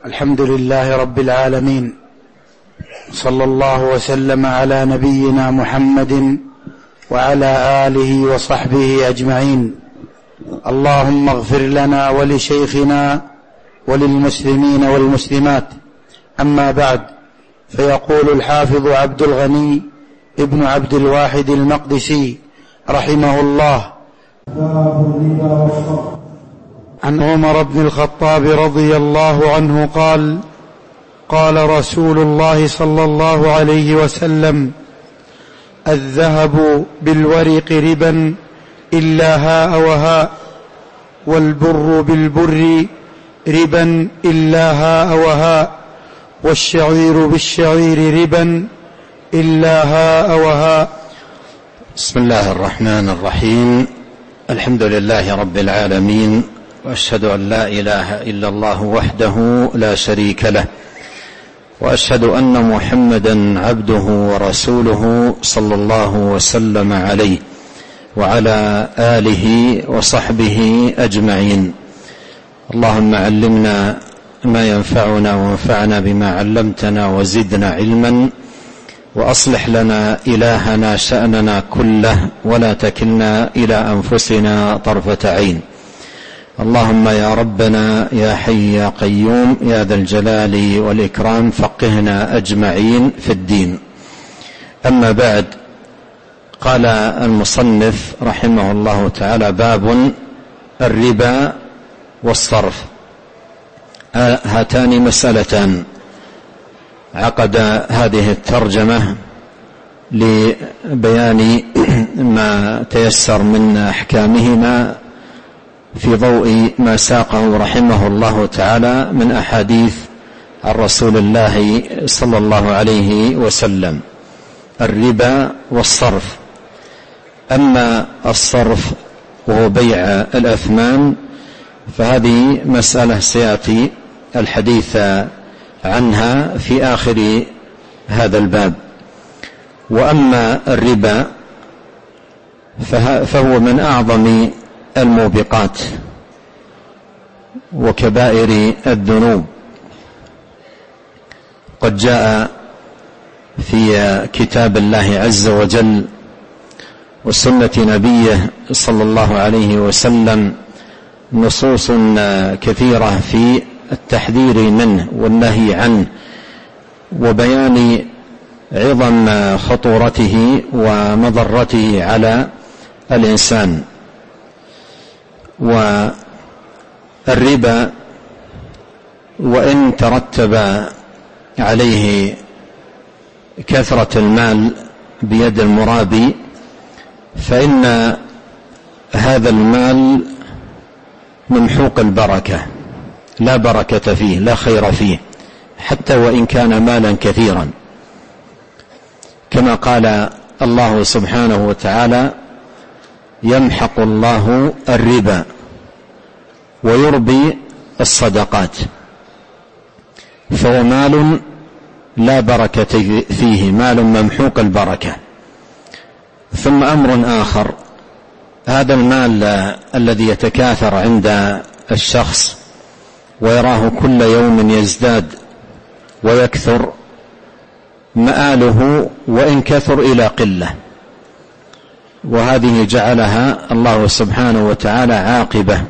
الحمد لله رب العالمين، صلى الله وسلم على نبينا محمد وعلى آله وصحبه أجمعين. اللهم اغفر لنا ولشيخنا وللمسلمين والمسلمات. أما بعد، فيقول الحافظ عبد الغني ابن عبد الواحد المقدسي رحمه الله: عن عمر بن الخطاب رضي الله عنه قال: قال رسول الله صلى الله عليه وسلم: الذهب بالورق ربا إلا هاء وهاء، والبر بالبر ربا إلا هاء وهاء، والشعير بالشعير ربا إلا هاء وهاء. بسم الله الرحمن الرحيم. الحمد لله رب العالمين، وأشهد أن لا إله إلا الله وحده لا شريك له، وأشهد أن محمدا عبده ورسوله صلى الله وسلم عليه وعلى آله وصحبه أجمعين. اللهم علمنا ما ينفعنا وانفعنا بما علمتنا وزدنا علما، وأصلح لنا إلهنا شأننا كله، ولا تكلنا إلى أنفسنا طرفة عين. اللهم يا ربنا يا حي يا قيوم يا ذا الجلال والإكرام، فقهنا أجمعين في الدين. أما بعد، قال المصنف رحمه الله تعالى: باب الربا والصرف. هاتان مسألتان عقد هذه الترجمة لبيان ما تيسر من أحكامهما في ضوء ما ساقه رحمه الله تعالى من أحاديث عن رسول الله صلى الله عليه وسلم. الربا والصرف. أما الصرف وهو بيع الأثمان فهذه مسألة سيأتي الحديث عنها في آخر هذا الباب. وأما الربا فهو من أعظم الموبقات وكبائر الذنوب. قد جاء في كتاب الله عز وجل وسنة نبيه صلى الله عليه وسلم نصوص كثيرة في التحذير منه والنهي عنه، وبيان عظم خطورته ومضرته على الإنسان. والربا وإن ترتب عليه كثرة المال بيد المرابي، فإن هذا المال ممحوق البركة، لا بركة فيه، لا خير فيه، حتى وإن كان مالا كثيرا، كما قال الله سبحانه وتعالى: يمحق الله الربا ويربي الصدقات. فهو مال لا بركة فيه، مال ممحوق البركة. ثم أمر آخر: هذا المال الذي يتكاثر عند الشخص ويراه كل يوم يزداد ويكثر، مآله وإن كثر إلى قلة، وهذه جعلها الله سبحانه وتعالى عاقبة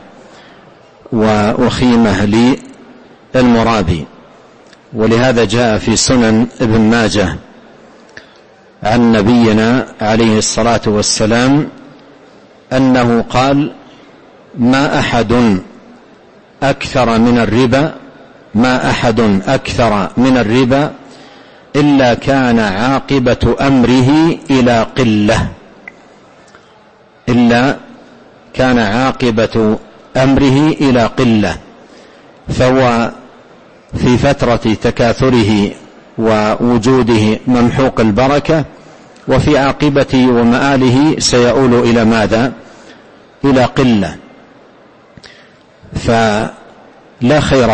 وخيمة للمرابي. ولهذا جاء في سنن ابن ماجه عن نبينا عليه الصلاة والسلام أنه قال: ما أحد أكثر من الربا إلا كان عاقبة أمره إلى قلة، فهو في فترة تكاثره ووجوده ممحوق البركة، وفي عاقبته ومآله سيؤول إلى ماذا؟ إلى قلة. فلا خير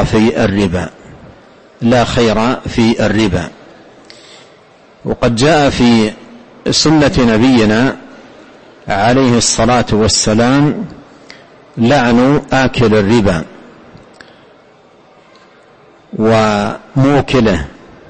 في الربا، وقد جاء في سنة نبينا عليه الصلاة والسلام لعن آكل الربا، وموكله،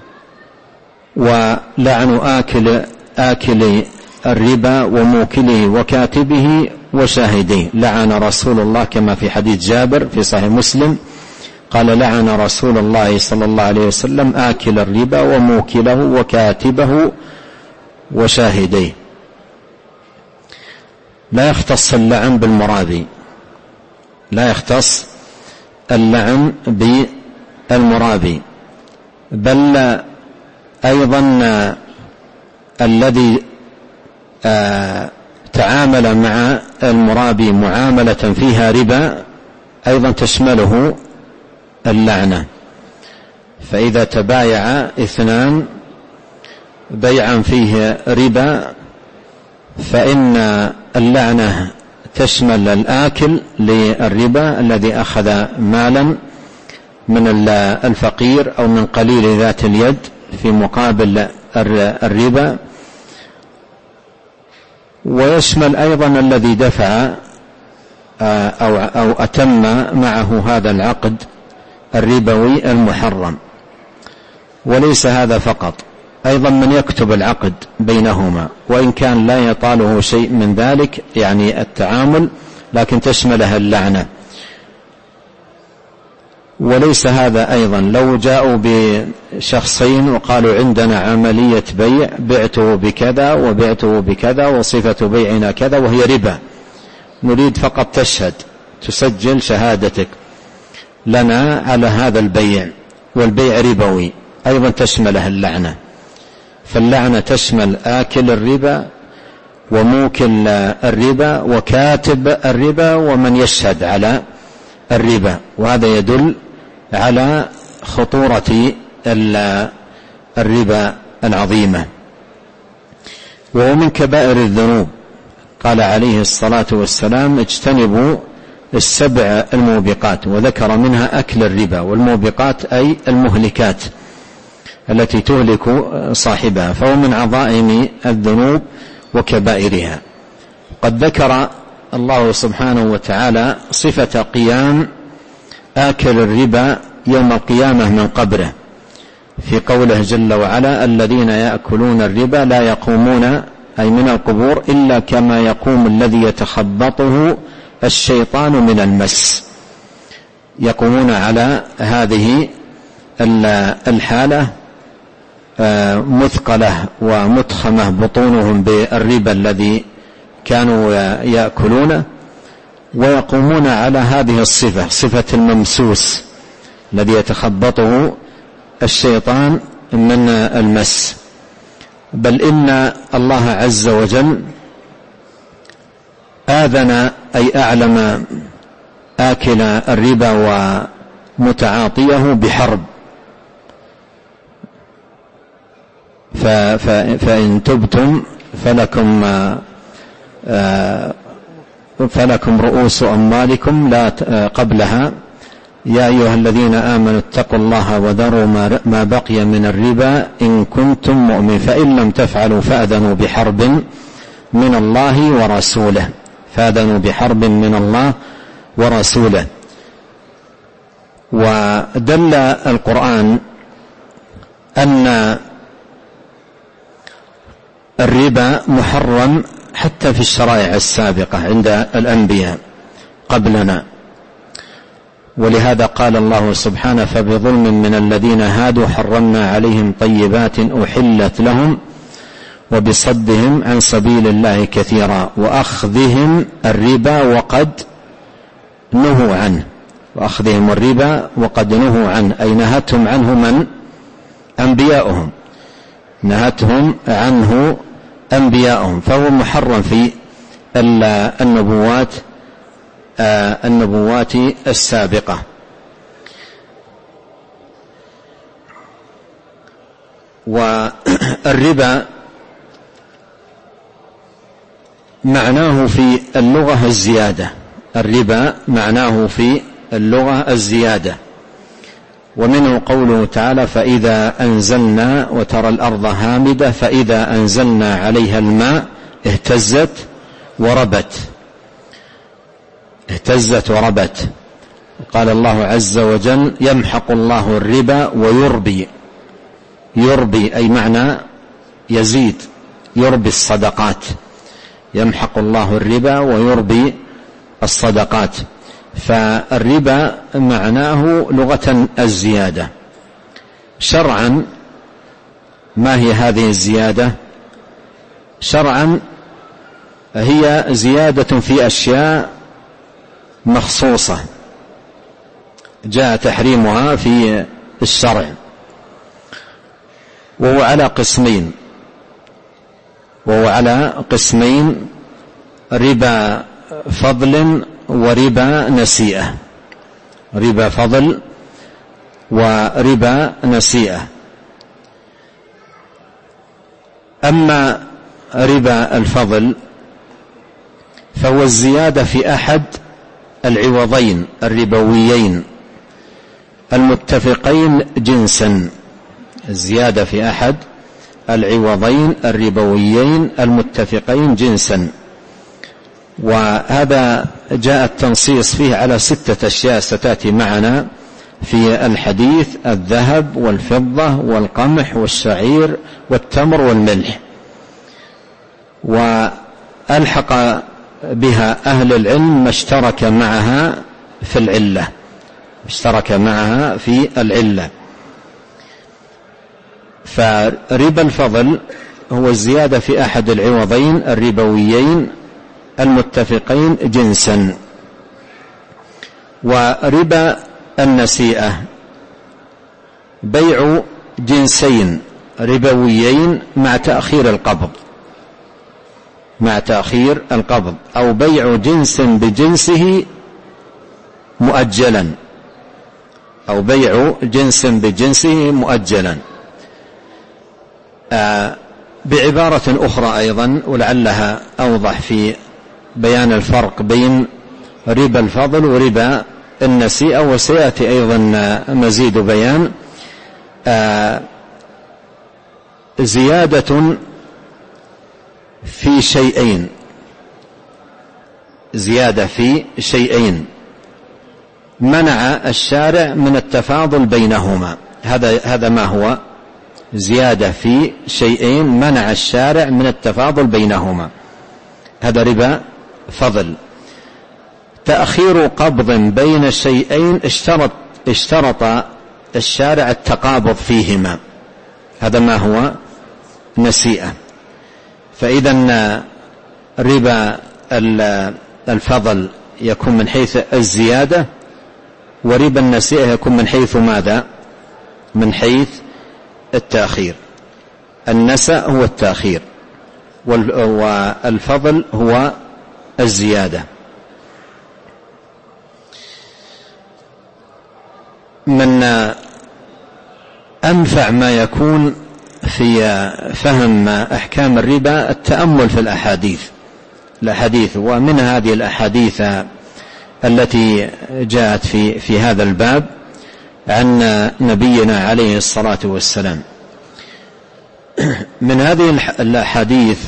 ولعن آكل الربا وموكله وكاتبه وشاهديه. لعن رسول الله كما في حديث جابر في صحيح مسلم قال: لعن رسول الله صلى الله عليه وسلم آكل الربا وموكله وكاتبه وشاهديه. لا يختص اللعن بالمرابي، لا يختص اللعن بالمرابي، بل أيضا الذي تعامل مع المرابي معاملة فيها ربا أيضا تشمله اللعنة. فإذا تبايع اثنان بيعا فيه ربا فإن اللعنة تشمل الآكل للربا الذي أخذ مالا من الفقير أو من قليل ذات اليد في مقابل الربا، ويشمل أيضا الذي دفع أو أتم معه هذا العقد الربوي المحرم. وليس هذا فقط، أيضا من يكتب العقد بينهما وإن كان لا يطاله شيء من ذلك يعني التعامل، لكن تشملها اللعنة. وليس هذا أيضا لو جاءوا بشخصين وقالوا عندنا عملية بيع، بعته بكذا وبعته بكذا وصفة بيعنا كذا وهي ربا، نريد فقط تشهد تسجل شهادتك لنا على هذا البيع، والبيع ربوي، أيضا تشمله اللعنة. فاللعنة تشمل آكل الربا وموكل الربا وكاتب الربا ومن يشهد على الربا، وهذا يدل على خطورة الربا العظيمة. وهو من كبائر الذنوب. قال عليه الصلاة والسلام: اجتنبوا السبع الموبقات، وذكر منها أكل الربا، والموبقات أي المهلكات التي تهلك صاحبها، فهو من عظائم الذنوب وكبائرها. قد ذكر الله سبحانه وتعالى صفة قيام آكل الربا يوم القيامة من قبره في قوله جل وعلا: الذين يأكلون الربا لا يقومون أي من القبور إلا كما يقوم الذي يتخبطه الشيطان من المس. يقومون على هذه الحالة مثقلة ومتخمة بطونهم بالربا الذي كانوا يأكلونه، ويقومون على هذه الصفة، صفة الممسوس الذي يتخبطه الشيطان من المس. بل إن الله عز وجل آذن أي أعلم آكل الربا ومتعاطيه بحرب، فإن تبتم فلكم رؤوس أموالكم لا قبلها يا أيها الذين آمنوا اتقوا الله وذروا ما بقي من الربا إن كنتم مؤمنين فإن لم تفعلوا فأذنوا بحرب من الله ورسوله، فأذنوا بحرب من الله ورسوله. ودل القرآن أن الربا محرم حتى في الشرائع السابقة عند الأنبياء قبلنا، ولهذا قال الله سبحانه: فبظلم من الذين هادوا حرمنا عليهم طيبات أحلت لهم وبصدهم عن سبيل الله كثيرا وأخذهم الربا وقد نهوا عنه، وأخذهم الربا وقد نهوا عنه أي نهتهم عنه من أنبياؤهم، نهتهم عنه أنبياؤهم، فهو محرم في النبوات السابقة. والربا معناه في اللغة الزيادة، الربا معناه في اللغة الزيادة، ومنه قوله تعالى: فإذا أنزلنا وترى الأرض هامدة فإذا أنزلنا عليها الماء اهتزت وربت، اهتزت وربت. قال الله عز وجل يمحق الله الربا ويربي. يربي أي معنى يزيد، يربي الصدقات. يمحق الله الربا ويربي الصدقات. فالربا معناه لغة الزيادة. شرعا ما هي هذه الزيادة؟ شرعا هي زيادة في أشياء مخصوصة جاء تحريمها في الشرع، وهو على قسمين: ربا فضل وربا نسيئة. ربا فضل وربا نسيئة. أما ربا الفضل فهو الزيادة في أحد العوضين الربويين المتفقين جنسا. الزيادة في أحد العوضين الربويين المتفقين جنسا، وهذا جاء التنصيص فيه على 6 أشياء ستأتي معنا في الحديث: الذهب والفضة والقمح والشعير والتمر والملح. وألحق بها أهل العلم ما اشترك معها في العلة. اشترك معها في العلة. فربا الفضل هو الزيادة في أحد العوضين الربويين المتفقين جنسا. وربا النسيئة بيع جنسين ربويين مع تأخير القبض، أو بيع جنس بجنسه مؤجلا، بعبارة أخرى أيضا ولعلها أوضح في بيان الفرق بين ربا الفضل وربا النسيئة، وسيأتي أيضا مزيد بيان. زيادة في شيئين منع الشارع من التفاضل بينهما. هذا ما هو؟ زيادة في شيئين منع الشارع من التفاضل بينهما، هذا ربا فضل. تأخير قبض بين شيئين اشترط الشارع التقابض فيهما، هذا ما هو؟ نسيئة. فإذا ربا الفضل يكون من حيث الزيادة، وربا النسيئة يكون من حيث ماذا؟ من حيث التأخير. النسأ هو التأخير، والفضل هو الزيادة. من أنفع ما يكون في فهم أحكام الربا التأمل في الأحاديث، ومن هذه الأحاديث التي جاءت في هذا الباب عن نبينا عليه الصلاة والسلام. من هذه الأحاديث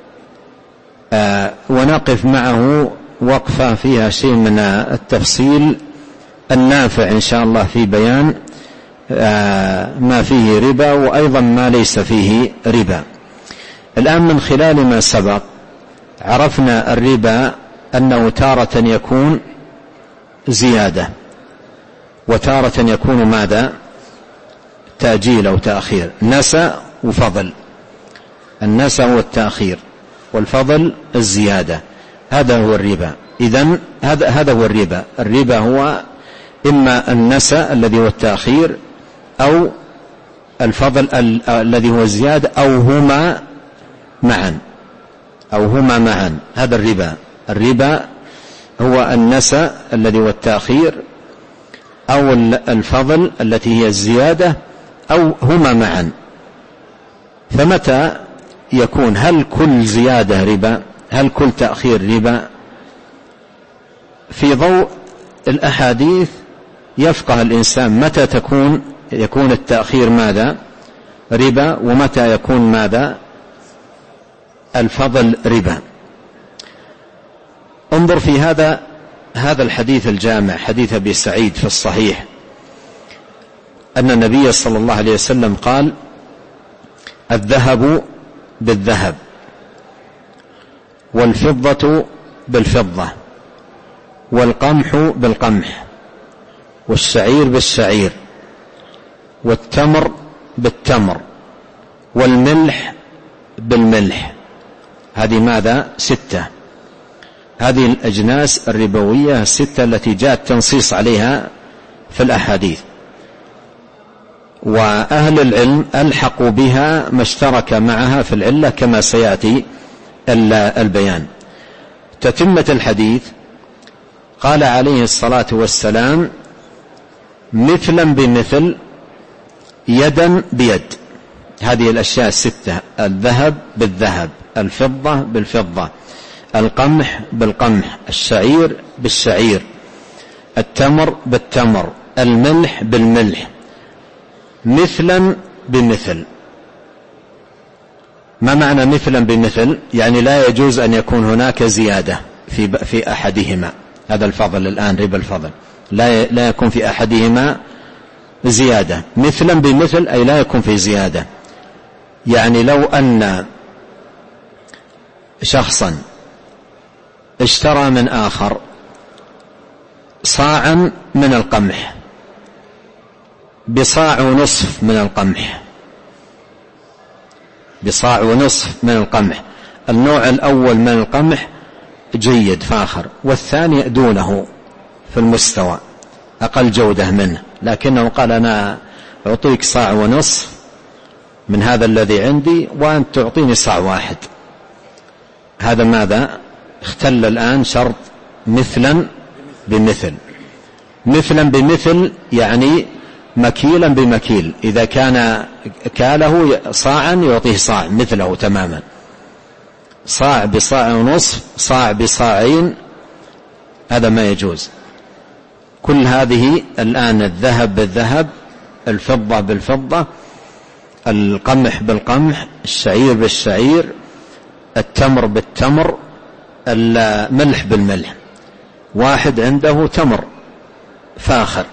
ونقف معه وقفة فيها شيء من التفصيل النافع إن شاء الله في بيان ما فيه ربا وأيضا ما ليس فيه ربا. الآن من خلال ما سبق عرفنا الربا أنه تارة يكون زيادة، وتارة يكون ماذا؟ تأجيل أو تأخير. نسأ وفضل. النسأ هو التأخير، والفضل الزيادة. هذا هو الربا. إذن هذا هو الربا. الربا هو إما النسأ الذي هو التأخير، أو الفضل الذي هو الزيادة، أو هما معا. هذا الربا. الربا هو النسأ الذي هو التأخير، أو الفضل التي هي الزيادة، أو هما معا. فمتى يكون؟ هل كل زيادة ربا؟ هل كل تأخير ربا؟ في ضوء الأحاديث يفقه الإنسان متى يكون التأخير ماذا؟ ربا، ومتى يكون ماذا؟ الفضل ربا. انظر في هذا هذا الحديث الجامع حديث أبي سعيد في الصحيح أن النبي صلى الله عليه وسلم قال: الذهب بالذهب، والفضة بالفضة، والقمح بالقمح، والشعير بالشعير، والتمر بالتمر، والملح بالملح. هذه ماذا؟ 6. هذه الأجناس الربوية 6 التي جاء التنصيص عليها في الأحاديث، وأهل العلم ألحقوا بها ما اشترك معها في العلة كما سيأتي البيان. تتمة الحديث: قال عليه الصلاة والسلام: مثلا بمثل، يدا بيد. هذه الأشياء 6: الذهب بالذهب، الفضة بالفضة، القمح بالقمح، الشعير بالشعير، التمر بالتمر، الملح بالملح، مثلا بمثل. ما معنى مثلا بمثل؟ يعني لا يجوز أن يكون هناك زيادة في أحدهما. هذا الفضل الآن، ربا الفضل، لا يكون في أحدهما زيادة. مثلا بمثل أي لا يكون في زيادة. يعني لو أن شخصا اشترى من آخر صاعا من القمح بصاع ونصف من القمح، بصاع ونصف من القمح، النوع الأول من القمح جيد فاخر، والثاني دونه في المستوى أقل جودة منه، لكنه قال: أنا أعطيك صاع ونصف من هذا الذي عندي وأنت تعطيني صاع واحد. هذا ماذا؟ اختل الآن شرط مثلا بمثل. مثلا بمثل يعني مكيلا بمكيل، إذا كان كاله صاعا يعطيه صاع مثله تماما، صاع بصاع ونصف، صاع بصاعين، هذا ما يجوز. كل هذه الآن الذهب بالذهب، الفضة بالفضة، القمح بالقمح، الشعير بالشعير، التمر بالتمر، الملح بالملح. واحد عنده تمر فاخر،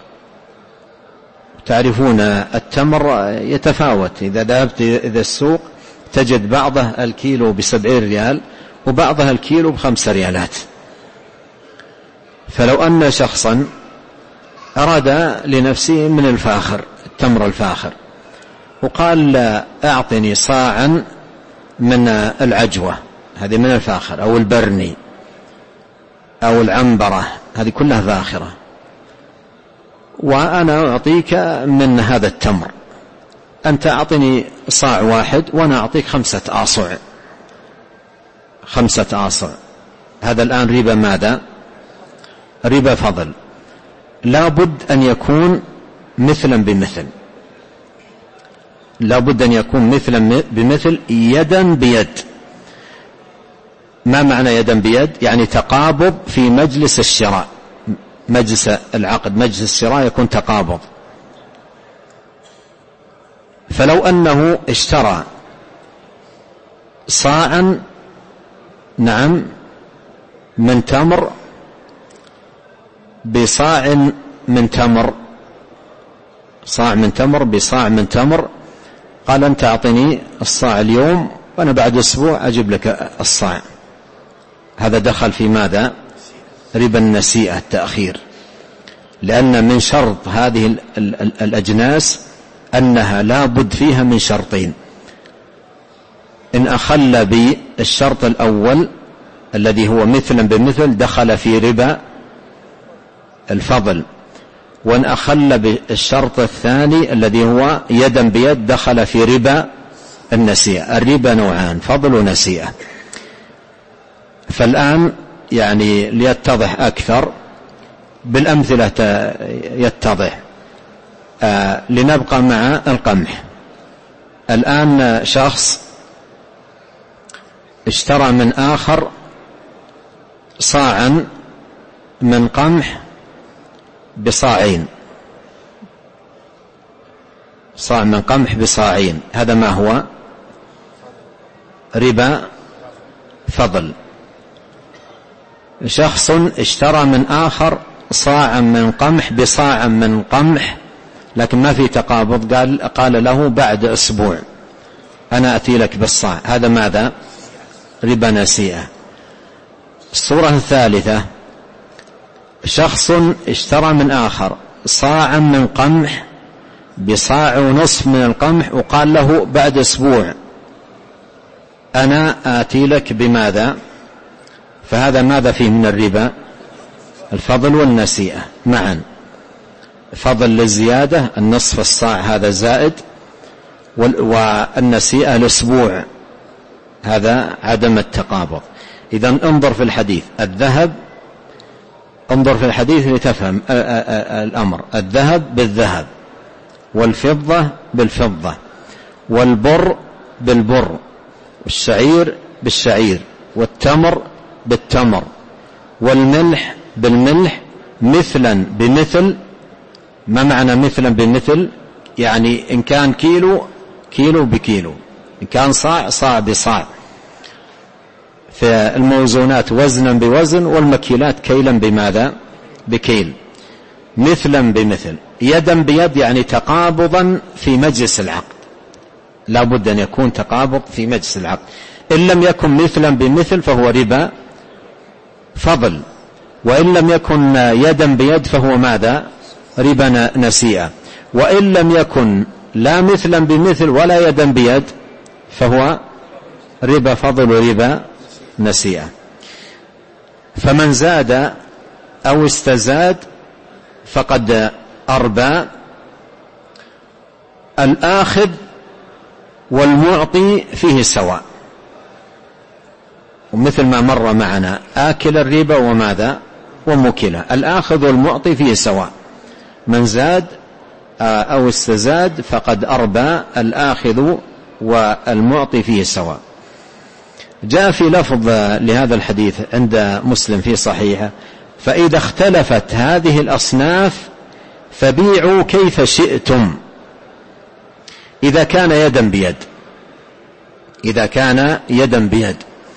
تعرفون التمر يتفاوت، إذا ذهبت إلى السوق تجد بعضه الكيلو ب70 ريال وبعضها الكيلو ب5 ريالات. فلو أن شخصا أراد لنفسه من الفاخر، التمر الفاخر، وقال: أعطني صاعا من العجوة، هذه من الفاخر، أو البرني أو العنبرة، هذه كلها فاخرة، وأنا أعطيك من هذا التمر، أنت أعطني صاع واحد وأنا أعطيك 5 آصع، 5 آصع. هذا الآن ربا ماذا؟ ربا فضل. لا بد أن يكون مثلا بمثل، لا بد أن يكون مثلا بمثل، يدا بيد. ما معنى يدا بيد؟ يعني تقابض في مجلس الشراء، مجلس العقد، مجلس الشراء يكون تقابض. فلو أنه اشترى صاعا نعم من تمر بصاع من تمر، صاع من تمر بصاع من تمر، قال: أنت أعطني الصاع اليوم وأنا بعد أسبوع أجيب لك الصاع. هذا دخل في ماذا؟ ربا النسيئة، التأخير. لأن من شرط هذه الأجناس أنها لا بد فيها من شرطين: إن أخل بالشرط الأول الذي هو مثلا بمثل دخل في ربا الفضل، وإن أخل بالشرط الثاني الذي هو يدا بيد دخل في ربا النسيئة. الربا نوعان: فضل ونسيئة. فالآن يعني ليتضح أكثر بالأمثلة يتضح. لنبقى مع القمح. الآن شخص اشترى من آخر صاعا من قمح بصاعين، صاع من قمح بصاعين، هذا ما هو؟ ربا فضل. شخص اشترى من آخر صاعا من قمح بصاع من قمح، لكن ما في تقابض، قال له بعد أسبوع أنا أتي لك بالصاع، هذا ماذا؟ ربا نسيئة. الصورة الثالثة، شخص اشترى من آخر صاعا من قمح بصاع ونصف من القمح، وقال له بعد أسبوع أنا آتي لك بماذا؟ فهذا ماذا فيه من الربا؟ الفضل والنسيئة معا. فضل للزيادة، النصف الصاع هذا زائد، والنسيئة الأسبوع، هذا عدم التقابض. إذن انظر في الحديث، الذهب، انظر في الحديث لتفهم الأمر، الذهب بالذهب، والفضة بالفضة، والبر بالبر، والشعير بالشعير، والتمر بالتمر، والملح بالملح، مثلا بمثل. ما معنى مثلا بمثل؟ يعني إن كان كيلو كيلو بكيلو، إن كان صاع صاع بصاع. في الموزونات وزنا بوزن، والمكيلات كيلا بماذا؟ بكيل. مثلا بمثل، يدا بيد، يعني تقابضا في مجلس العقد، لا بد أن يكون تقابض في مجلس العقد. إن لم يكن مثلا بمثل فهو ربا فضل، وإن لم يكن يدا بيد فهو ماذا؟ ربا نسيئة. وإن لم يكن لا مثلا بمثل ولا يدا بيد فهو ربا فضل وربا نسيئة. فمن زاد أو استزاد فقد أربى. الآخذ والمعطي فيه سواء، ومثل ما مر معنا آكل الربا وماذا؟ ومكله. الآخذ والمعطي فيه سواء، من زاد أو استزاد فقد أربى، الآخذ والمعطي فيه سواء. جاء في لفظ لهذا الحديث عند مسلم في صحيحه: فإذا اختلفت هذه الأصناف فبيعوا كيف شئتم، إذا كان يدا بيد، إذا كان يدا بيد.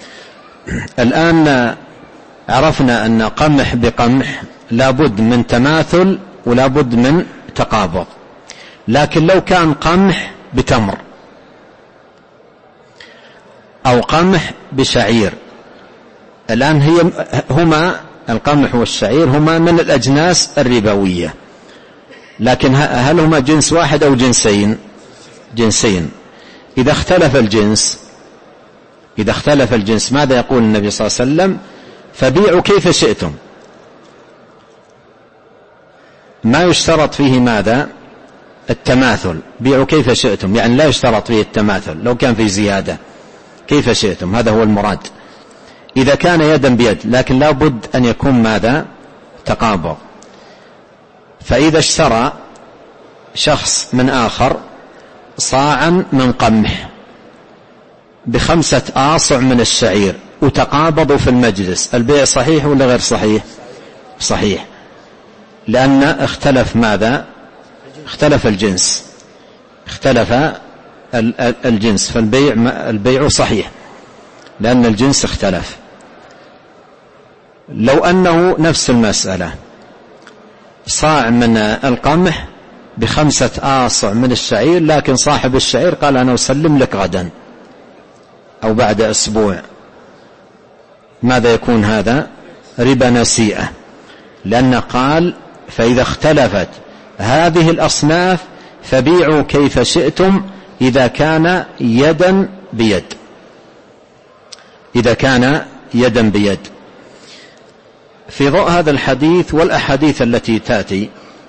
الآن عرفنا أن قمح بقمح لابد من تماثل ولابد من تقابض، لكن لو كان قمح بتمر أو قمح بشعير، الآن هما القمح والشعير هما من الأجناس الربوية، لكن هل هما جنس واحد أو جنسين؟ جنسين. إذا اختلف الجنس ماذا يقول النبي صلى الله عليه وسلم؟ فبيعوا كيف شئتم. ما يشترط فيه ماذا؟ التماثل. بيعوا كيف شئتم يعني لا يشترط فيه التماثل، لو كان في زيادة كيف شئتم، هذا هو المراد. إذا كان يدا بيد، لكن لا بد أن يكون ماذا؟ تقابض. فإذا اشترى شخص من آخر صاعا من قمح ب5 آصع من الشعير وتقابضوا في المجلس، البيع صحيح ولا غير صحيح؟ صحيح، لأن اختلف ماذا؟ اختلف الجنس، اختلف الجنس، فالبيع صحيح لأن الجنس اختلف. لو أنه نفس المسألة، صاع من القمح ب5 آصع من الشعير، لكن صاحب الشعير قال أنا أسلم لك غدا أو بعد أسبوع، ماذا يكون هذا؟ ربا نسيئة، لأن قال فإذا اختلفت هذه الأصناف فبيعوا كيف شئتم إذا كان يدا بيد، إذا كان يدا بيد. في ضوء هذا الحديث والأحاديث التي تأتي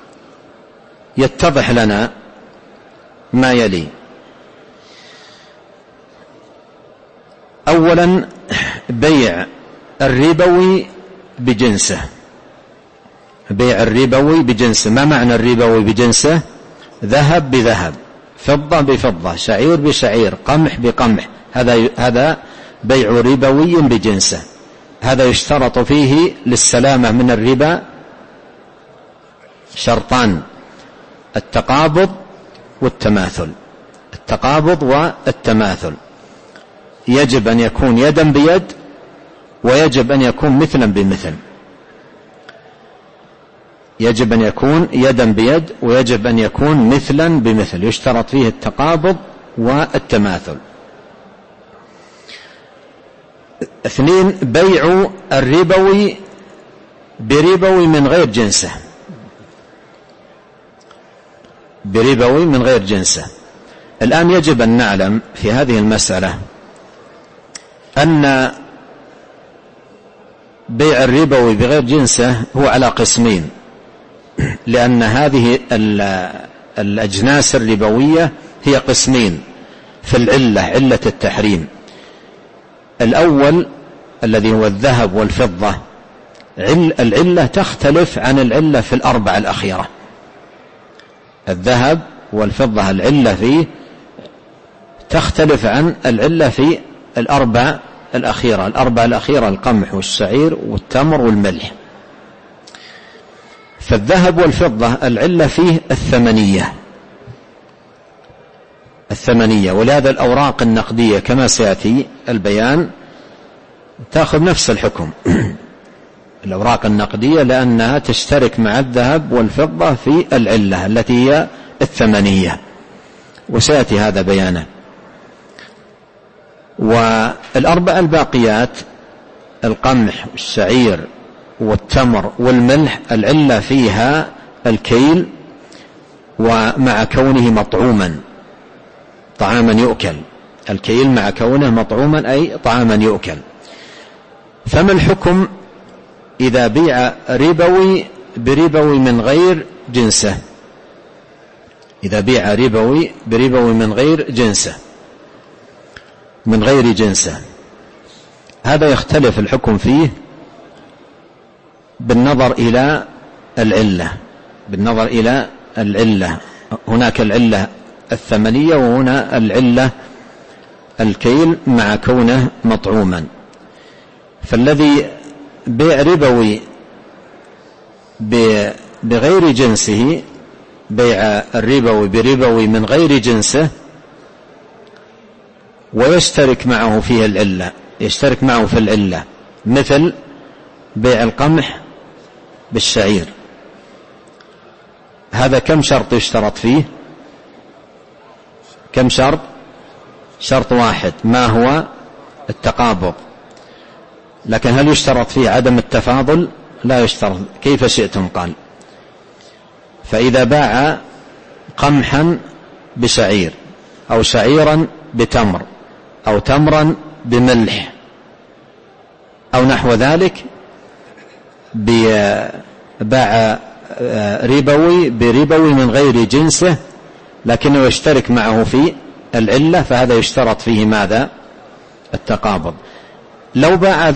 يتضح لنا ما يلي: أولا بيع الربوي بجنسه، بيع الربوي بجنسه. ما معنى الربوي بجنسه؟ ذهب بذهب، فضة بفضة، شعير بشعير، قمح بقمح، هذا بيع ربوي بجنسه. هذا يشترط فيه للسلامة من الربا شرطان: التقابض والتماثل. التقابض والتماثل، يجب أن يكون يدا بيد ويجب أن يكون مثلا بمثل، يجب أن يكون يدا بيد، ويجب أن يكون مثلا بمثل، يشترط فيه التقابض والتماثل. 2 بيع الربوي بربوي من غير جنسه، بربوي من غير جنسه. الآن يجب أن نعلم في هذه المسألة أن بيع الربوي بغير جنسه هو على قسمين، لأن هذه الأجناس الربوية هي قسمين في العلة، علة التحريم. الأول الذي هو الذهب والفضة، العلة تختلف عن العلة في الأربع الأخيرة. الذهب والفضة العلة فيه تختلف عن العلة في الأربع الأخيرة. الأربع الأخيرة القمح والشعير والتمر والملح. فالذهب والفضة العلة فيه الثمنية، ولهذا الأوراق النقدية كما سيأتي البيان تأخذ نفس الحكم. الأوراق النقدية لأنها تشترك مع الذهب والفضة في العلة التي هي الثمنية، وسيأتي هذا بيانه. والأربع الباقيات القمح والشعير والتمر والملح العلة فيها الكيل، ومع كونه مطعوما طعاما يؤكل، الكيل مع كونه مطعوما أي طعاما يؤكل. فما الحكم إذا بيع ربوي بربوي من غير جنسه؟ إذا بيع ربوي بربوي من غير جنسه، هذا يختلف الحكم فيه بالنظر إلى العلة. هناك العلة الثمنية، وهنا العلة الكيل مع كونه مطعوما. فالذي بيع ربوي بغير جنسه، بيع الربوي بربوي من غير جنسه، ويشترك معه فيه العلة، يشترك معه في العلة، مثل بيع القمح بالشعير. هذا كم شرط يشترط فيه؟ كم شرط؟ شرط واحد، ما هو؟ التقابض. لكن هل يشترط فيه عدم التفاضل؟ لا يشترط، كيف شئتم قال. فإذا باع قمحا بشعير، أو شعيرا بتمر، أو تمرا بملح، أو نحو ذلك، باع ربوي بربوي من غير جنسه لكنه يشترك معه في العلة، فهذا يشترط فيه ماذا؟ التقابض. لو باع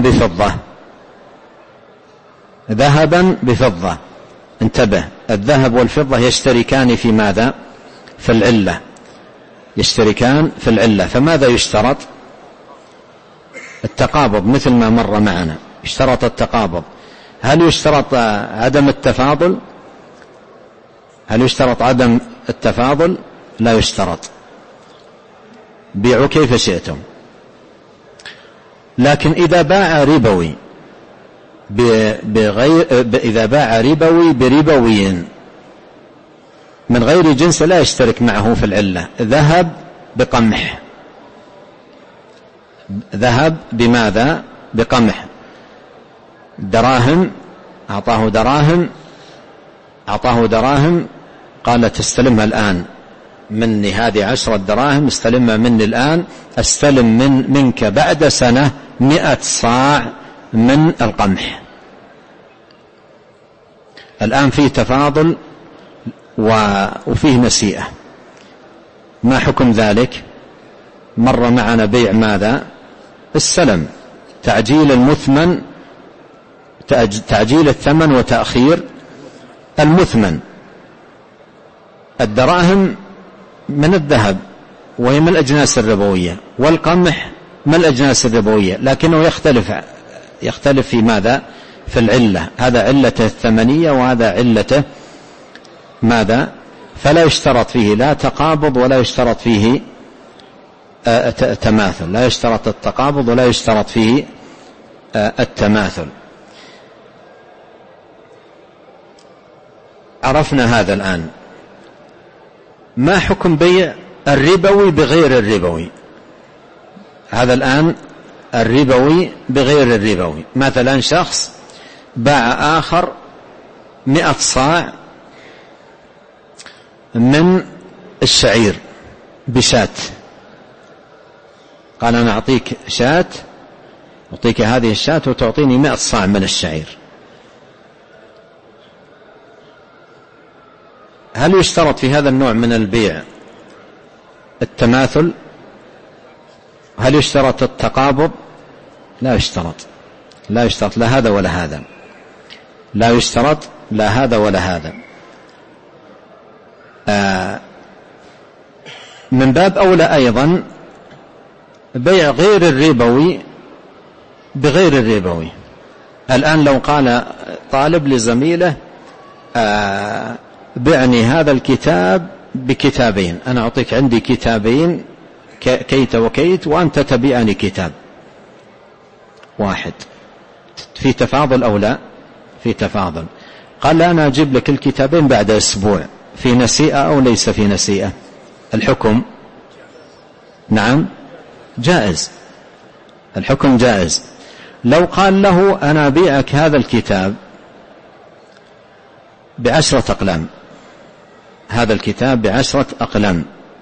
ذهبا بفضة، انتبه، الذهب والفضة يشتركان في ماذا؟ في العلة، يشتركان في العلة. فماذا يشترط؟ التقابض، مثل ما مر معنا، اشترط التقابض. هل يشترط عدم التفاضل؟ لا يشترط، بيعوا كيف شئتم. لكن إذا باع ربوي بربوي من غير جنس لا يشترك معه في العلة. ذهب بقمح، ذهب بماذا؟ بقمح. دراهم، أعطاه دراهم، قال تستلمها الآن مني، هذه 10 دراهم استلمها مني الآن، استلم منك بعد سنة 100 صاع من القمح. الآن فيه تفاضل وفيه نسيئة. ما حكم ذلك؟ مر معنا بيع ماذا؟ السلم، تعجيل المثمن، تعجيل الثمن وتأخير المثمن. الدراهم من الذهب وهي من الأجناس الربوية، والقمح من الأجناس الربوية، لكنه يختلف في ماذا؟ في العلة. هذا علته الثمنية وهذا علته ماذا؟ فلا يشترط فيه لا تقابض ولا يشترط فيه تماثل، لا يشترط التقابض ولا يشترط فيه التماثل. عرفنا هذا الآن. ما حكم بيع الربوي بغير الربوي؟ هذا الآن الربوي بغير الربوي. مثلا شخص باع آخر 100 صاع من الشعير بشاة، قال أنا أعطيك شاة، أعطيك هذه الشاة وتعطيني 100 صاع من الشعير. هل يشترط في هذا النوع من البيع التماثل؟ هل يشترط التقابض؟ لا يشترط، لا يشترط لا هذا ولا هذا، لا يشترط لا هذا ولا هذا. من باب أولى أيضا بيع غير الربوي بغير الربوي. الآن لو قال طالب لزميله بعني هذا الكتاب بكتابين، أنا أعطيك عندي كتابين كيت وكيت وأنت تبيعني كتاب واحد، في تفاضل أو لا؟ في تفاضل. قال لا أنا أجيب لك الكتابين بعد أسبوع، في نسيئة أو ليس في نسيئة؟ الحكم نعم جائز، الحكم جائز. لو قال له أنا أبيعك هذا الكتاب ب10 أقلام، هذا الكتاب ب10 أقلام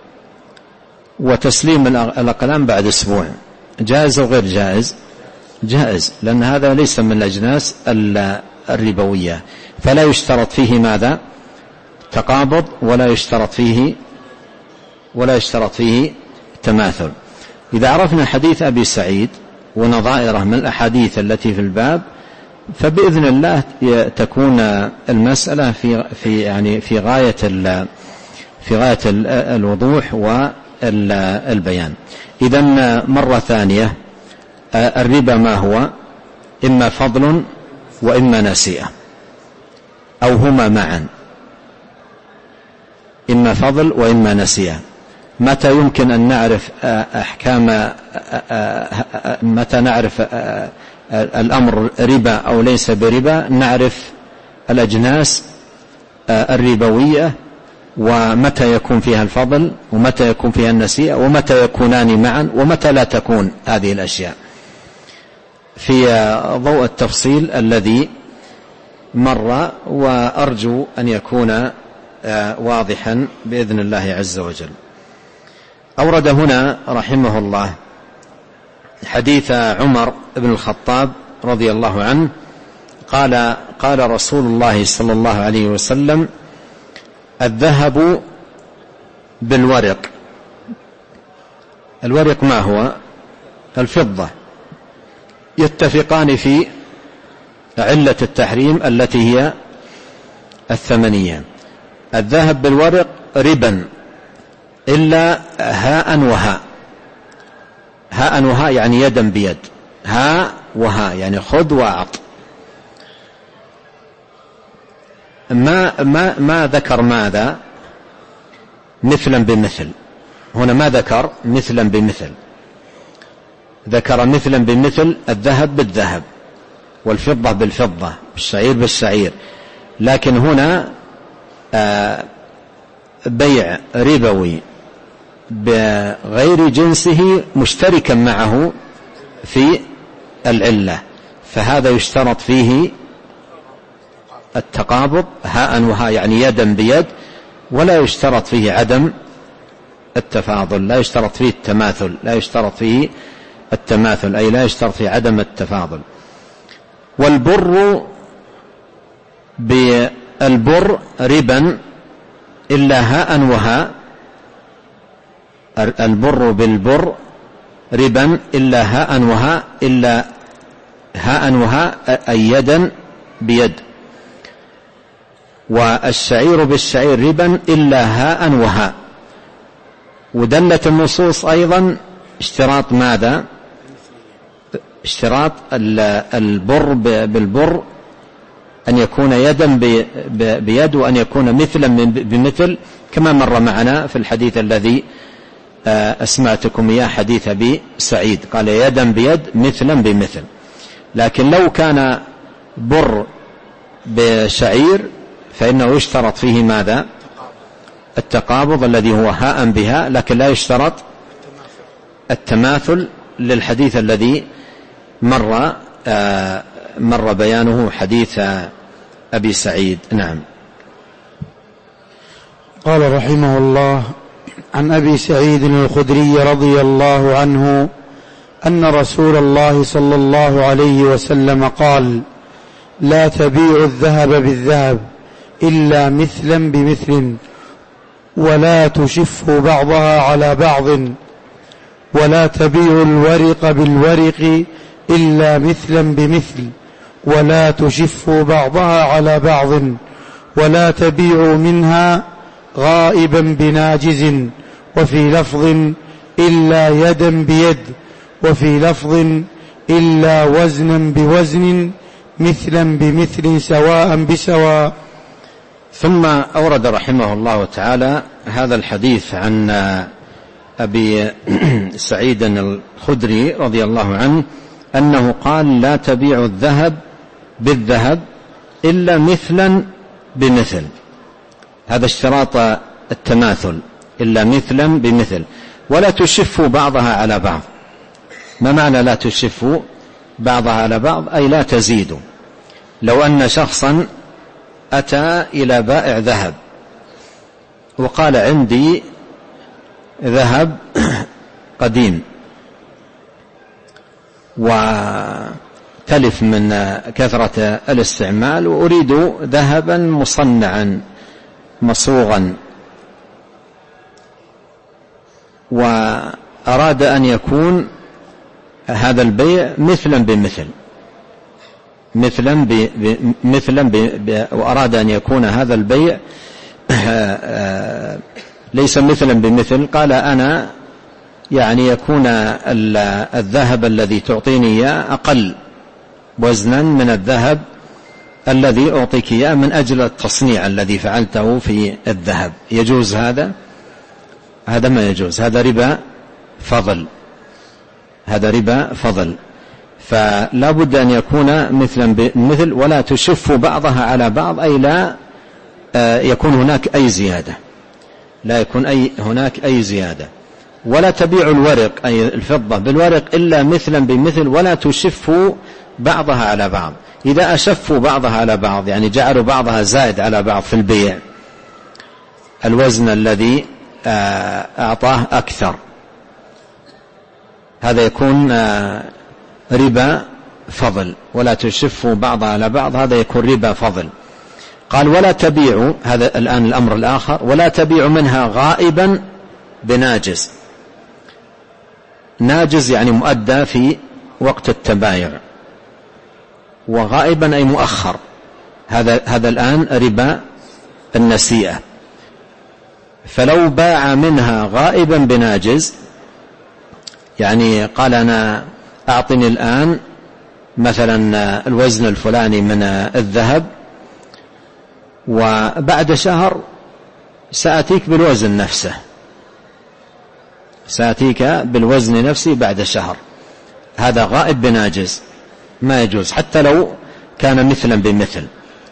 وتسليم الأقلام بعد أسبوع، جائز أو غير جائز؟ جائز، لأن هذا ليس من الأجناس الربوية، فلا يشترط فيه ماذا؟ تقابض، ولا يشترط فيه تماثل. إذا عرفنا حديث أبي سعيد ونظائره من الأحاديث التي في الباب، فبإذن الله تكون المسألة في غاية الوضوح والبيان. إذن مرة ثانية، الربا ما هو؟ إما فضل وإما نسيئة، أو هما معا، إما فضل وإما نسيئة. متى يمكن أن نعرف أحكام، متى نعرف الأمر ربا أو ليس بربا؟ نعرف الأجناس الربوية، ومتى يكون فيها الفضل، ومتى يكون فيها النسيئة، ومتى يكونان معا، ومتى لا تكون هذه الأشياء، في ضوء التفصيل الذي مر، وأرجو أن يكون واضحا بإذن الله عز وجل. أورد هنا رحمه الله حديث عمر بن الخطاب رضي الله عنه قال رسول الله صلى الله عليه وسلم: الذهب بالورق. الورق ما هو؟ الفضة. يتفقان في علة التحريم التي هي الثمنية. الذهب بالورق ربا إلا هاء وهاء. هاء وهاء يعني يدا بيد، هاء وهاء يعني خذ وأعط. ما ذكر ماذا؟ مثلا بمثل. هنا ما ذكر مثلا بمثل، ذكر مثلا بمثل، الذهب بالذهب والفضة بالفضة، بالشعير بالشعير. لكن هنا بيع ربوي بغير جنسه مشتركا معه في العلة، فهذا يشترط فيه التقابض هاء وهاء يعني يدا بيد، ولا يشترط فيه عدم التفاضل، لا يشترط فيه التماثل، لا يشترط فيه التماثل، أي لا يشترط فيه عدم التفاضل. والبر بالبر ربا إلا هاء وهاء. البر بالبر ربا إلا هاء وهاء، إلا هاء وهاء أي يدا بيد. والشعير بالشعير ربا إلا هاء وهاء. ودلت النصوص أيضا اشتراط ماذا؟ اشتراط البر بالبر أن يكون يدا بيد، وأن يكون مثلا بمثل، كما مر معنا في الحديث الذي أسمعتكم إياه، حديث أبي سعيد، قال يدا بيد مثلا بمثل. لكن لو كان بر بشعير فإنه يشترط فيه ماذا؟ التقابض الذي هو هاء بها، لكن لا يشترط التماثل للحديث الذي مر بيانه، حديث أبي سعيد. نعم. قال رحمه الله: عن أبي سعيد الخدري رضي الله عنه أن رسول الله صلى الله عليه وسلم قال: لا تبيع الذهب بالذهب إلا مثلا بمثل، ولا تشف بعضها على بعض، ولا تبيع الورق بالورق إلا مثلا بمثل، ولا تشف بعضها على بعض، ولا تبيع منها غائبا بناجز، وفي لفظ إلا يدا بيد، وفي لفظ إلا وزنا بوزن، مثلا بمثل، سواء بسواء. ثم أورد رحمه الله تعالى هذا الحديث عن أبي سعيد الخدري رضي الله عنه أنه قال: لا تبيع الذهب بالذهب إلا مثلا بمثل. هذا اشتراط التماثل، إلا مثلا بمثل. ولا تشفوا بعضها على بعض. ما معنى لا تشفوا بعضها على بعض؟ أي لا تزيدوا. لو أن شخصا أتى إلى بائع ذهب وقال: عندي ذهب قديم وتلف من كثرة الاستعمال، وأريد ذهبا مصنعا مصوغا، وأراد أن يكون هذا البيع مثلا بمثل، وأراد أن يكون هذا البيع ليس مثلا بمثل. قال: أنا يعني يكون الذهب الذي تعطيني إياه أقل وزنا من الذهب الذي أعطيك إياه من أجل التصنيع الذي فعلته في الذهب. يجوز هذا؟ هذا ما يجوز، هذا ربا فضل، هذا ربا فضل. فلا بد أن يكون مثلا بمثل. ولا تشف بعضها على بعض، أي لا يكون هناك أي زيادة، لا يكون هناك أي زيادة. ولا تبيع الورق أي الفضة بالورق إلا مثلا بمثل، ولا تشف بعضها على بعض. إذا أشفوا بعضها على بعض يعني جعلوا بعضها زائد على بعض في البيع، الوزن الذي أعطاه أكثر، هذا يكون ربا فضل. ولا تشفوا بعضها على بعض، هذا يكون ربا فضل. قال: ولا تبيعوا، هذا الآن الأمر الآخر، ولا تبيعوا منها غائبا بناجز. ناجز يعني مؤدى في وقت التبايع، وغائبا أي مؤخر. هذا الآن ربا النسيئة. فلو باع منها غائبا بناجز، يعني قال: أنا أعطني الآن مثلا الوزن الفلاني من الذهب، وبعد شهر سأتيك بالوزن نفسه، سأتيك بالوزن نفسه بعد شهر. هذا غائب بناجز، ما يجوز حتى لو كان مثلا بمثل.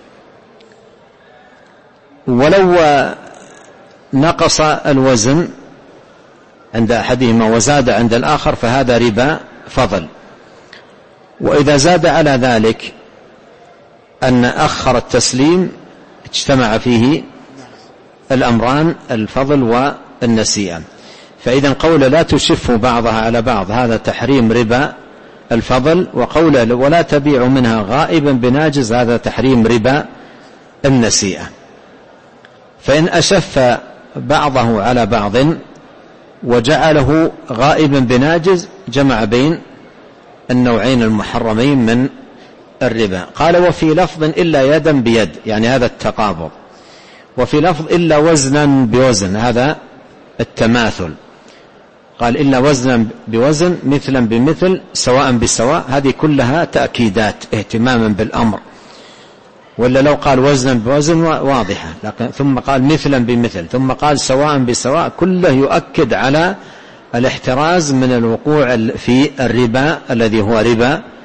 ولو نقص الوزن عند أحدهما وزاد عند الآخر فهذا ربا فضل. وإذا زاد على ذلك أن أخر التسليم اجتمع فيه الأمران، الفضل والنسيئة. فإذا قول لا تشف بعضها على بعض هذا تحريم ربا الفضل، وقول ولا تبيع منها غائبا بناجز هذا تحريم ربا النسيئة. فإن أشف بعضه على بعض وجعله غائبا بناجز جمع بين النوعين المحرمين من الربا. قال: وفي لفظ إلا يدا بيد، يعني هذا التقابض. وفي لفظ إلا وزنا بوزن، هذا التماثل. قال: إلا وزنا بوزن، مثلا بمثل، سواء بسواء. هذه كلها تأكيدات اهتماما بالأمر. ولا لو قال وزنا بوزن واضحة، لكن ثم قال مثلا بمثل، ثم قال سواء بسواء، كله يؤكد على الاحتراز من الوقوع في الربا الذي هو ربا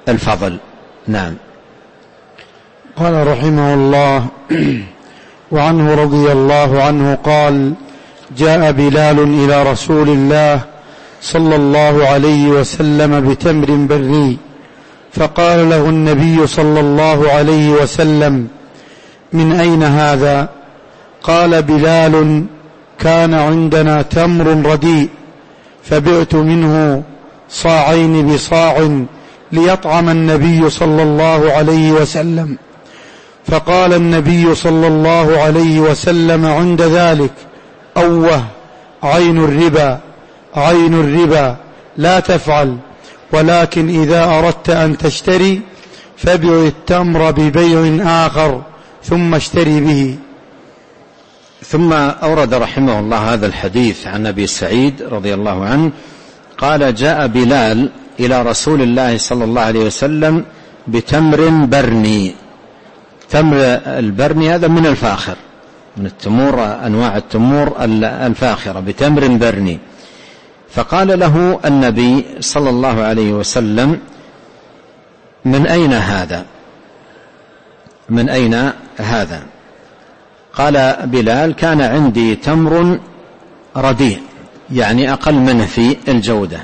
الفضل. نعم. قال رحمه الله: وعنه رضي الله عنه قال: جاء بلال إلى رسول الله صلى الله عليه وسلم بتمر بري، فقال له النبي صلى الله عليه وسلم: من أين هذا؟ قال بلال: كان عندنا تمر رديء فبعت منه صاعين بصاع ليطعم النبي صلى الله عليه وسلم. فقال النبي صلى الله عليه وسلم عند ذلك: أوه، عين الربا، عين الربا، لا تفعل، ولكن إذا أردت أن تشتري فبع التمر ببيع آخر ثم اشتري به. ثم أورد رحمه الله هذا الحديث عن أبي سعيد رضي الله عنه قال: جاء بلال إلى رسول الله صلى الله عليه وسلم بتمر برني. تمر البرني هذا من الفاخر، من التمور، أنواع التمور الفاخرة، بتمر برني. فقال له النبي صلى الله عليه وسلم: من أين هذا؟ من أين هذا؟ قال بلال: كان عندي تمر رديء، يعني أقل منه في الجودة.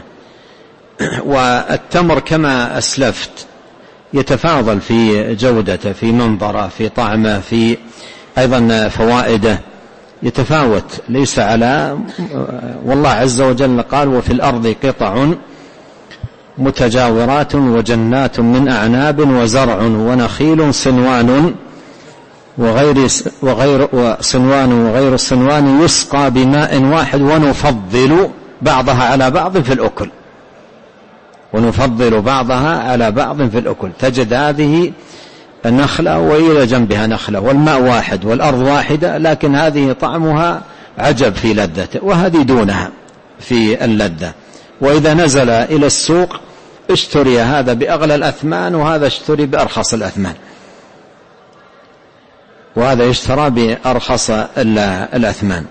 والتمر كما أسلفت يتفاضل في جودته، في منظره، في طعمه، في أيضا فوائده يتفاوت، ليس على، والله عز وجل قال: وفي الأرض قطع متجاورات وجنات من أعناب وزرع ونخيل صنوان وغير صنوان يسقى بماء واحد ونفضل بعضها على بعض في الأكل. ونفضل بعضها على بعض في الأكل. تجد هذه النخلة وإلى جنبها نخلة والماء واحد والأرض واحدة، لكن هذه طعمها عجب في لذته وهذه دونها في اللذة. وإذا نزل إلى السوق اشتري هذا بأغلى الأثمان وهذا اشتري بأرخص الأثمان، وهذا يشترى بأرخص الأثمان.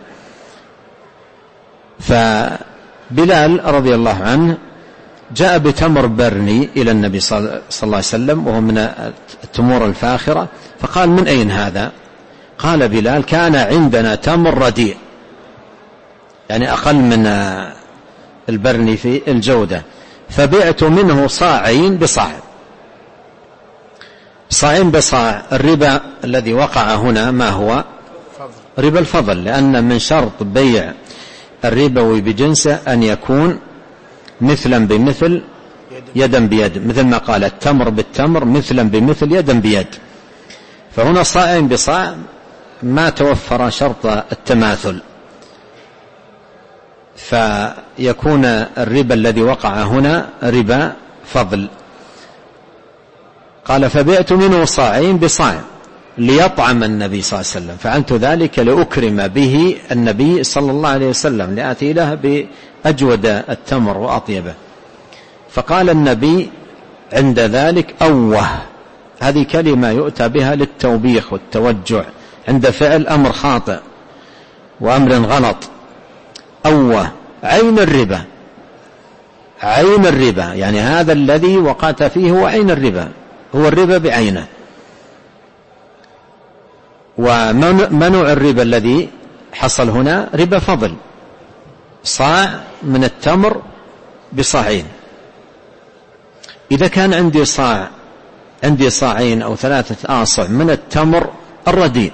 فبلال رضي الله عنه جاء بتمر برني إلى النبي صلى الله عليه وسلم وهو من التمور الفاخرة، فقال: من أين هذا؟ قال بلال: كان عندنا تمر رديء، يعني أقل من البرني في الجودة، فبعت منه صاعين بصاع. صاعين بصاع. الربا الذي وقع هنا ما هو؟ ربا الفضل، لأن من شرط بيع الربوي بجنسه أن يكون مثلا بمثل يدا بيد، مثل ما قال: التمر بالتمر مثلا بمثل يدا بيد. فهنا صاعين بصاع ما توفر شرط التماثل، فيكون الربا الذي وقع هنا ربا فضل. قال: فبعت منه صاعين بصاع ليطعم النبي صلى الله عليه وسلم، فعلت ذلك لأكرم به النبي صلى الله عليه وسلم، لآتي له بأجود التمر وأطيبه. فقال النبي عند ذلك: أوه. هذه كلمة يؤتى بها للتوبيخ والتوجع عند فعل أمر خاطئ وأمر غلط. أوه، عين الربا. عين الربا يعني هذا الذي وقعت فيه هو عين الربا، هو الربا بعينه. ومنوع الربا الذي حصل هنا ربا فضل، صاع من التمر بصاعين. إذا كان عندي صاعين أو 3 آصع من التمر الرديء،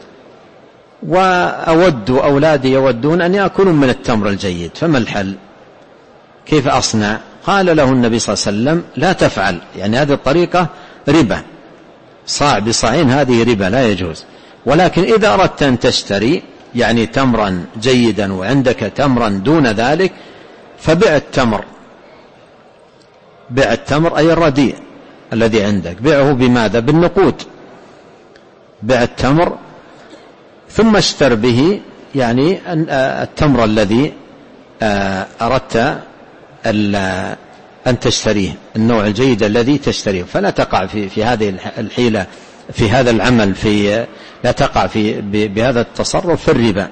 وأود أولادي يودون أن يأكلوا من التمر الجيد، فما الحل؟ كيف أصنع؟ قال له النبي صلى الله عليه وسلم: لا تفعل، يعني هذه الطريقة ربا، صاع بصاعين هذه ربا لا يجوز. ولكن إذا أردت أن تشتري يعني تمرا جيدا وعندك تمرا دون ذلك فبع التمر. بع التمر أي الرديء الذي عندك، بيعه بماذا؟ بالنقود. بع التمر ثم اشتر به يعني التمر الذي أردت أن تشتريه، النوع الجيد الذي تشتريه، فلا تقع في هذه الحيلة، في هذا العمل، لا تقع بهذا التصرف في الربا.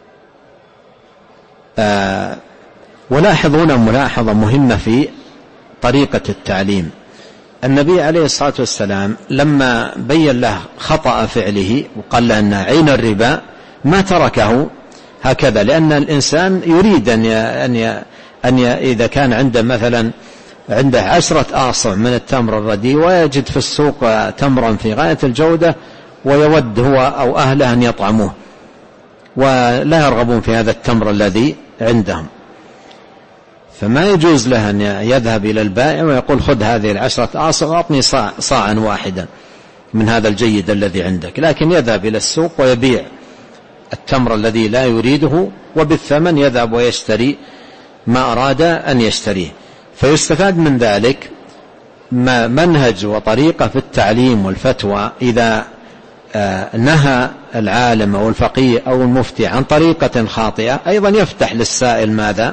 ولاحظ هنا ملاحظة مهمة في طريقة التعليم. النبي عليه الصلاة والسلام لما بين له خطأ فعله وقال له أن عين الربا ما تركه هكذا، لأن الإنسان يريد أن إذا كان عنده مثلا عنده 10 آصع من التمر الرديء ويجد في السوق تمرا في غاية الجودة ويود هو أو أهله أن يطعموه ولا يرغبون في هذا التمر الذي عندهم، فما يجوز له أن يذهب إلى البائع ويقول خذ هذه 10 آصع وأعطني صاعا واحدا من هذا الجيد الذي عندك، لكن يذهب إلى السوق ويبيع التمر الذي لا يريده وبالثمن يذهب ويشتري ما أراد أن يشتريه. فيستفاد من ذلك منهج وطريقة في التعليم والفتوى. إذا نهى العالم أو الفقيه أو المفتي عن طريقة خاطئة أيضا يفتح للسائل ماذا؟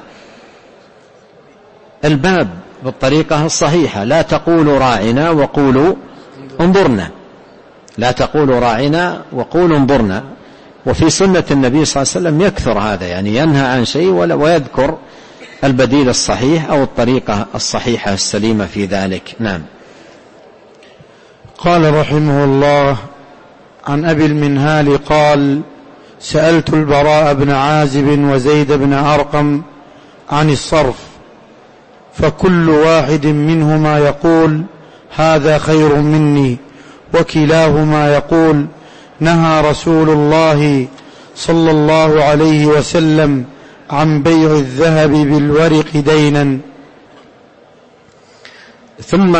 الباب بالطريقة الصحيحة. لا تقولوا راعنا وقولوا انظرنا، لا تقولوا راعنا وقولوا انظرنا. وفي سنة النبي صلى الله عليه وسلم يكثر هذا، يعني ينهى عن شيء ويذكر البديل الصحيح أو الطريقة الصحيحة السليمة في ذلك. نعم. قال رحمه الله: عن أبي المنهال قال: سألت البراء بن عازب وزيد بن أرقم عن الصرف، فكل واحد منهما يقول هذا خير مني، وكلاهما يقول نهى رسول الله صلى الله عليه وسلم عن بيع الذهب بالورق دينا. ثم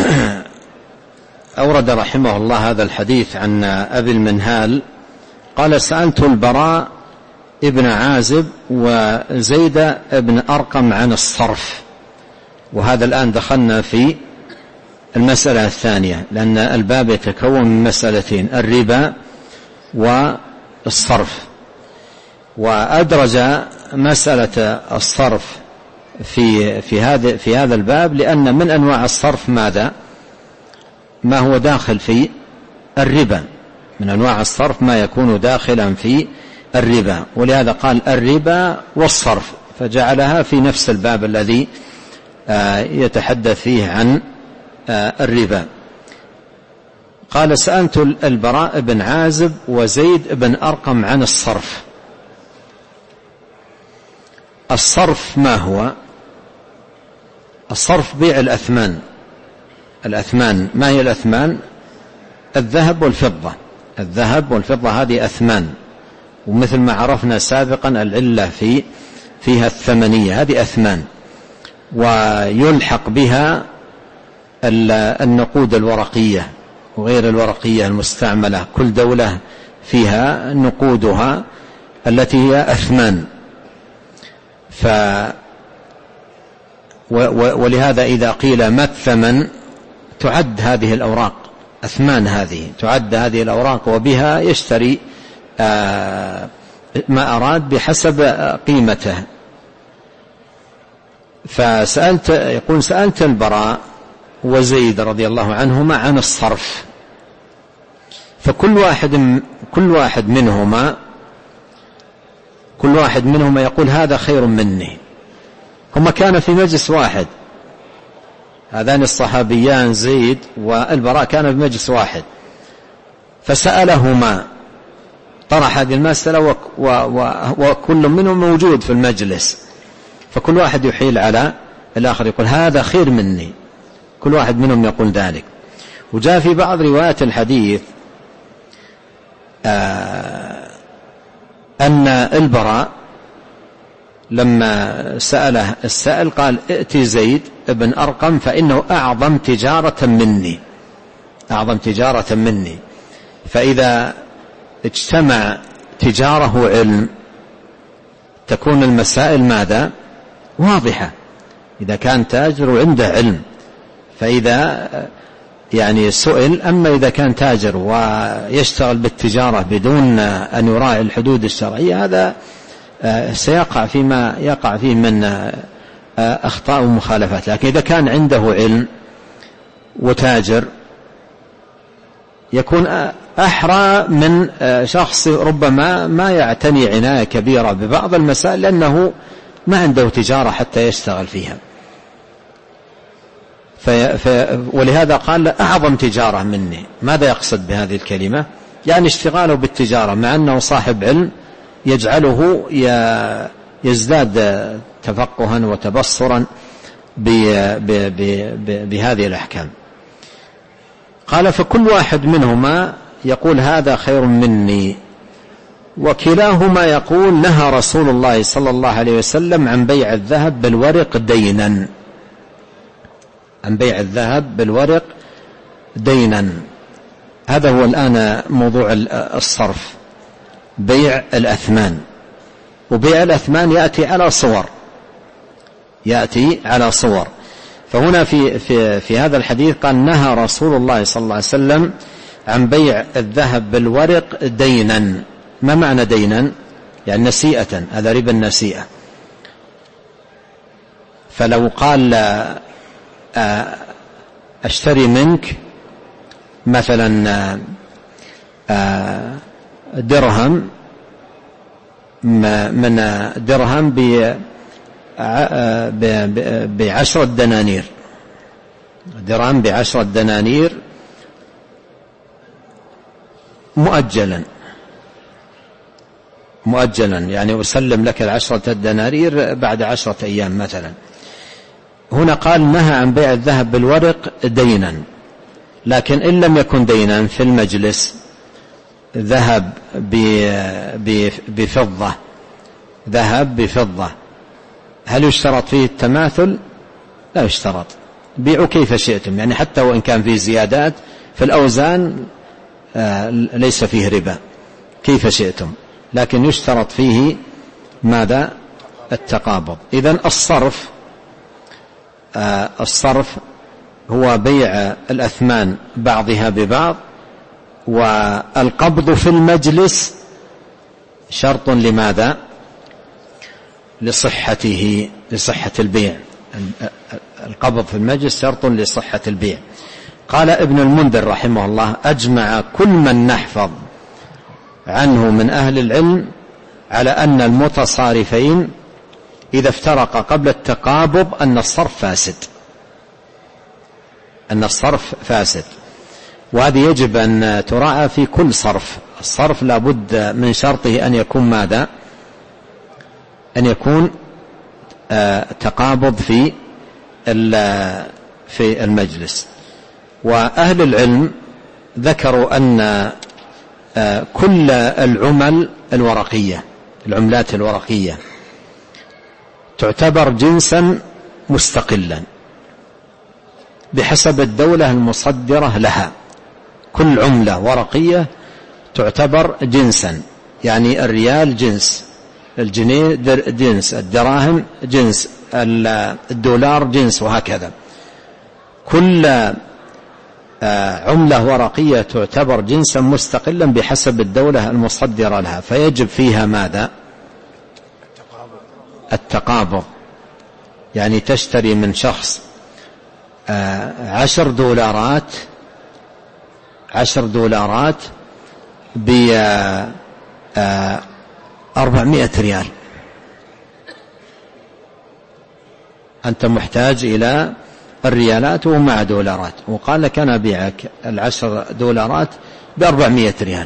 أورد رحمه الله هذا الحديث عن أبي المنهال قال: سألت البراء ابن عازب وزيد بن أرقم عن الصرف. وهذا الآن دخلنا في المسألة الثانية، لأن الباب يتكون من مسألتين: الربا والصرف. وأدرج مسألة الصرف في هذا الباب لأن من أنواع الصرف ماذا؟ ما هو داخل في الربا. من أنواع الصرف ما يكون داخلا في الربا، ولهذا قال الربا والصرف، فجعلها في نفس الباب الذي يتحدث فيه عن الربا. قال: سألت البراء بن عازب وزيد بن أرقم عن الصرف. الصرف ما هو؟ الصرف بيع الأثمان. الأثمان ما هي الأثمان؟ الذهب والفضة. الذهب والفضة هذه أثمان، ومثل ما عرفنا سابقا العلة فيها الثمنية، هذه أثمان. ويلحق بها النقود الورقية وغير الورقية المستعملة، كل دولة فيها نقودها التي هي أثمان. ولهذا إذا قيل ما الثمن تعد هذه الأوراق أثمان، هذه تعد هذه الأوراق وبها يشتري ما أراد بحسب قيمته. يقول: سألت البراء وزيد رضي الله عنهما عن الصرف، فكل واحد منهما يقول هذا خير مني. هما كان في مجلس واحد، هذان الصحابيان زيد والبراء كان في مجلس واحد، فسألهما، طرح هذه المسألة وكل منهم موجود في المجلس، فكل واحد يحيل على الآخر يقول هذا خير مني، كل واحد منهم يقول ذلك. وجاء في بعض روايات الحديث أن البراء لما سأله السائل قال: ائتي زيد بن أرقم فإنه أعظم تجارة مني. فإذا اجتمع تجارة وعلم تكون المسائل ماذا؟ واضحة. إذا كان تاجر وعنده علم فإذا يعني سئل. أما إذا كان تاجر ويشتغل بالتجارة بدون أن يراعي الحدود الشرعية هذا سيقع فيما يقع فيه من أخطاء ومخالفات. لكن إذا كان عنده علم وتاجر يكون أحرى من شخص ربما ما يعتني عناية كبيرة ببعض المسائل لأنه ما عنده تجارة حتى يشتغل فيها. ولهذا قال أعظم تجارة مني. ماذا يقصد بهذه الكلمة؟ يعني اشتغاله بالتجارة، مع أنه صاحب علم يجعله يزداد تفقها وتبصرا بهذه الأحكام. قال فكل واحد منهما يقول هذا خير مني، وكلاهما يقول نهى رسول الله صلى الله عليه وسلم عن بيع الذهب بالورق دينا، عن بيع الذهب بالورق دينا. هذا هو الآن موضوع الصرف، بيع الأثمان. وبيع الأثمان يأتي على صور. فهنا في هذا الحديث قال نهى رسول الله صلى الله عليه وسلم عن بيع الذهب بالورق دينا. ما معنى دينا؟ يعني نسيئة، هذا ربا النسيئة. فلو قال أشتري منك مثلا درهم من درهم ب10 دنانير، درهم ب10 دنانير مؤجلا، يعني أسلم لك 10 دنانير بعد 10 أيام مثلا. هنا قال نهى عن بيع الذهب بالورق دينا، لكن إن لم يكن دينا في المجلس ذهب بفضة، ذهب بفضة، هل يشترط فيه التماثل؟ لا يشترط، بيعوا كيف شئتم، يعني حتى وإن كان فيه زيادات في الأوزان ليس فيه ربا كيف شئتم، لكن يشترط فيه ماذا؟ التقابض. إذن الصرف هو بيع الأثمان بعضها ببعض، والقبض في المجلس شرط لماذا؟ لصحة البيع. القبض في المجلس شرط لصحة البيع. قال ابن المنذر رحمه الله أجمع كل من نحفظ عنه من أهل العلم على أن المتصارفين إذا افترقا قبل التقابض أن الصرف فاسد، وهذه يجب أن تراعى في كل صرف. الصرف لابد من شرطه أن يكون ماذا؟ أن يكون تقابض في المجلس. وأهل العلم ذكروا أن كل العملات الورقية تعتبر جنسا مستقلا بحسب الدولة المصدرة لها. كل عملة ورقية تعتبر جنسا، يعني الريال جنس، الجنيه جنس، الدراهم جنس، الدولار جنس، وهكذا. كل عملة ورقية تعتبر جنسا مستقلا بحسب الدولة المصدرة لها، فيجب فيها ماذا؟ التقابض. يعني تشتري من شخص 10 دولارات ب400 ريال، أنت محتاج إلى الريالات ومع دولارات، وقال لك أنا أبيعك 10 دولارات ب400 ريال،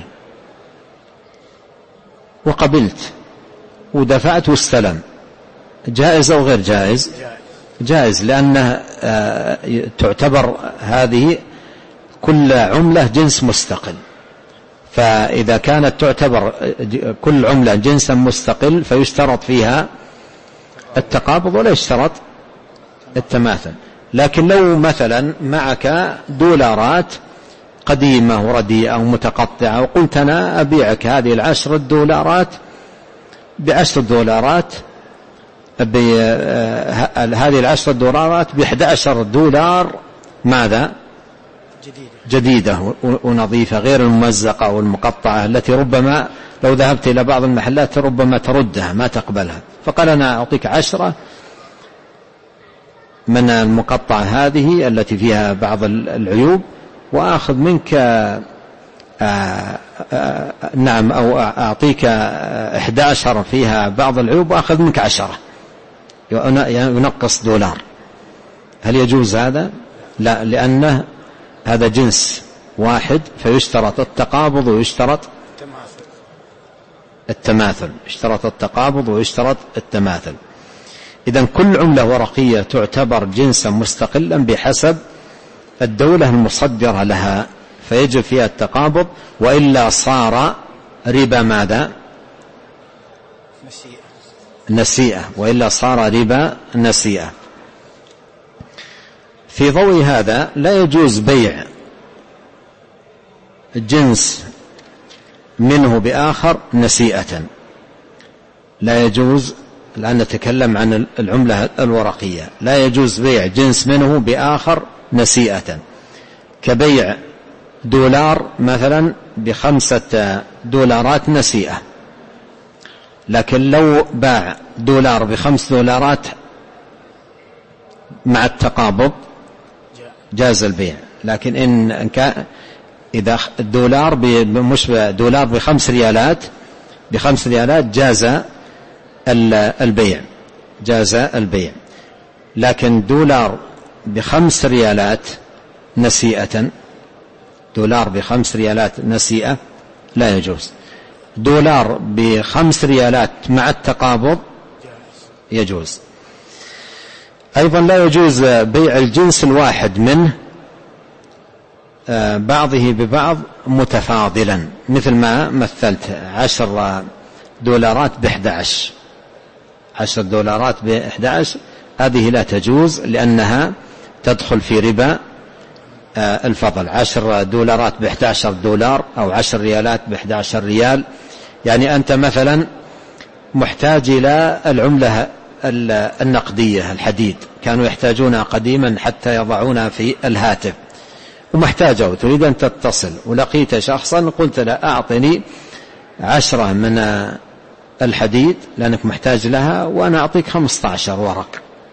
وقبلت ودفعت واستلم. جائز أو غير جائز؟ جائز، لأنه تعتبر هذه كل عملة جنس مستقل. فإذا كانت تعتبر كل عملة جنسا مستقل فيشترط فيها التقابض ولا يشترط التماثل. لكن لو مثلا معك دولارات قديمة ورديئة ومتقطعة، وقلت أنا أبيعك هذه 10 دولارات ب10 دولارات، هذه 10 دولارات ب11 دولار ماذا؟ جديدة ونظيفة، غير الممزقة والمقطعة التي ربما لو ذهبت إلى بعض المحلات ربما تردها ما تقبلها. فقال أنا أعطيك 10 من المقطعة هذه التي فيها بعض العيوب، وأخذ منك نعم، أو أعطيك 11 فيها بعض العيوب وأخذ منك 10، ينقص دولار. هل يجوز هذا؟ لا، لأنه هذا جنس واحد فيشترط التقابض ويشترط التماثل. يشترط التقابض ويشترط التماثل. إذن كل عملة ورقية تعتبر جنسا مستقلا بحسب الدولة المصدرة لها، فيجب فيها التقابض، وإلا صار ربا ماذا؟ نسيئة. وإلا صار ربا نسيئة. في ضوء هذا لا يجوز بيع جنس منه بآخر نسيئة، لا يجوز. الآن نتكلم عن العملة الورقية. لا يجوز بيع جنس منه بآخر نسيئة، كبيع دولار مثلا $5 نسيئة، لكن لو باع دولار $5 مع التقابض جاز البيع. لكن إن كان إذا الدولار مش دولار ب5 ريالات جاز البيع، جاز البيع. لكن دولار ب5 ريالات نسيئة، دولار ب5 ريالات نسيئة لا يجوز. دولار ب5 ريالات مع التقابض يجوز. أيضا لا يجوز بيع الجنس الواحد منه بعضه ببعض متفاضلا، مثل ما مثلت 10 دولارات ب11، 10 دولارات ب11، هذه لا تجوز لأنها تدخل في ربا الفضل. 10 دولارات ب11 دولار، أو 10 ريالات ب11 ريال. يعني أنت مثلا محتاج إلى العملة النقدية الحديد، كانوا يحتاجونها قديما حتى يضعونها في الهاتف، ومحتاجه تريد أن تتصل، ولقيت شخصا قلت له أعطني 10 من الحديد لأنك محتاج لها، وأنا أعطيك 15 ورق.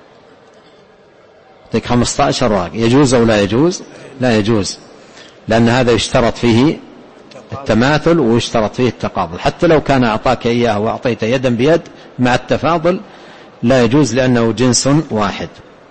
أعطيك 15 ورق. يجوز أو لا يجوز؟ لا يجوز، لأن هذا يشترط فيه التماثل ويشترط فيه التقابل. حتى لو كان أعطاك إياه وأعطيت يدا بيد مع التفاضل لا يجوز، لأنه جنس واحد.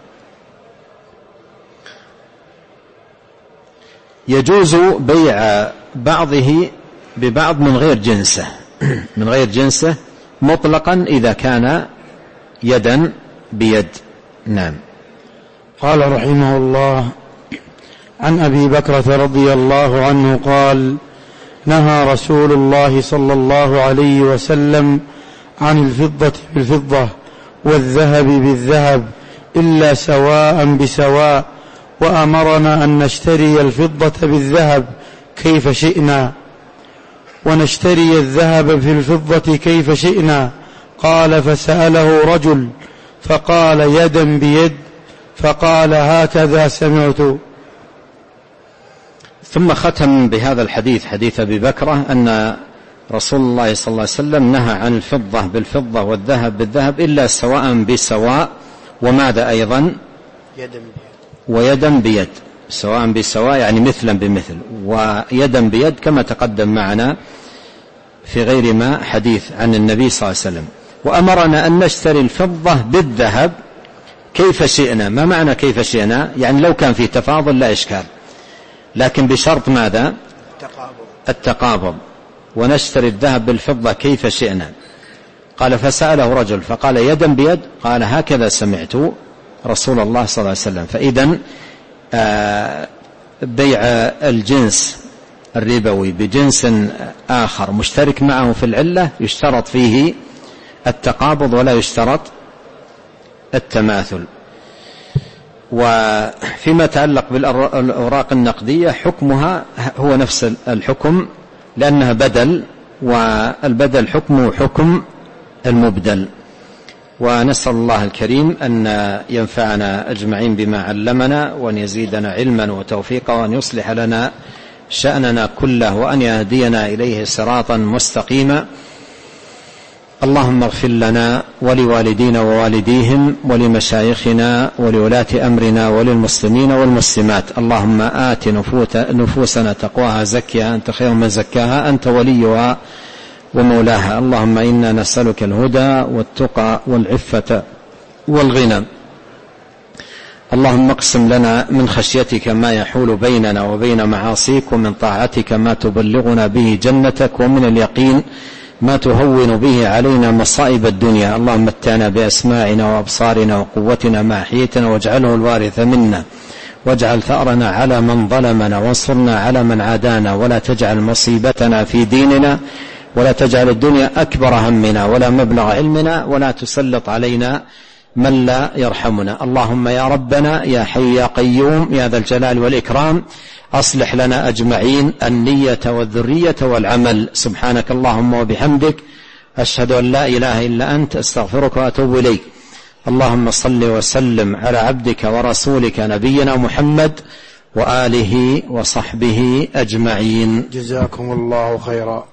يجوز بيع بعضه ببعض من غير جنسه، من غير جنسه مطلقا إذا كان يدا بيد. نعم. قال رحمه الله: عن أبي بكرة رضي الله عنه قال: نهى رسول الله صلى الله عليه وسلم عن الفضة بالفضة والذهب بالذهب إلا سواء بسواء، وأمرنا أن نشتري الفضة بالذهب كيف شئنا، ونشتري الذهب في الفضة كيف شئنا. قال: فسأله رجل فقال: يدا بيد؟ فقال: هكذا سمعت. ثم ختم بهذا الحديث، حديث أبي بكرة، أن رسول الله صلى الله عليه وسلم نهى عن الفضة بالفضة والذهب بالذهب إلا سواء بسواء، وماذا أيضا؟ ويدا بيد. سواء بسواء يعني مثلا بمثل، ويدا بيد كما تقدم معنا في غير ما حديث عن النبي صلى الله عليه وسلم. وأمرنا أن نشتري الفضة بالذهب كيف شئنا. ما معنى كيف شئنا؟ يعني لو كان في تفاضل لا إشكال، لكن بشرط ماذا؟ التقابض. ونشتري الذهب بالفضة كيف شئنا. قال: فسأله رجل فقال: يدا بيد؟ قال: هكذا سمعت رسول الله صلى الله عليه وسلم. فإذن بيع الجنس الربوي بجنس آخر مشترك معه في العلة يشترط فيه التقابض ولا يشترط التماثل. وفيما يتعلق بالأوراق النقدية حكمها هو نفس الحكم، لأنها بدل، والبدل حكمه حكم المبدل. ونسأل الله الكريم أن ينفعنا أجمعين بما علمنا، وأن يزيدنا علما وتوفيقا، وأن يصلح لنا شأننا كله، وأن يهدينا إليه صراطا مستقيما. اللهم اغفر لنا ولوالدينا ووالديهم ولمشايخنا ولولاة أمرنا وللمسلمين والمسلمات. اللهم آت نفوسنا تقواها، زكها أنت خير من زكاها، أنت وليها ومولاها. اللهم إنا نسألك الهدى والتقى والعفة والغنى. اللهم اقسم لنا من خشيتك ما يحول بيننا وبين معاصيك، ومن طاعتك ما تبلغنا به جنتك، ومن اليقين ما تهون به علينا مصائب الدنيا. اللهم متعنا بأسماعنا وأبصارنا وقوتنا ما أحييتنا، واجعله الوارث منا، واجعل ثأرنا على من ظلمنا، وانصرنا على من عادانا، ولا تجعل مصيبتنا في ديننا، ولا تجعل الدنيا أكبر همنا ولا مبلغ علمنا، ولا تسلط علينا من لا يرحمنا. اللهم يا ربنا يا حي يا قيوم يا ذا الجلال والإكرام، أصلح لنا أجمعين النية والذرية والعمل. سبحانك اللهم وبحمدك، أشهد أن لا إله إلا أنت، أستغفرك وأتوب إليك. اللهم صل وسلم على عبدك ورسولك نبينا محمد وآله وصحبه أجمعين. جزاكم الله خيرا.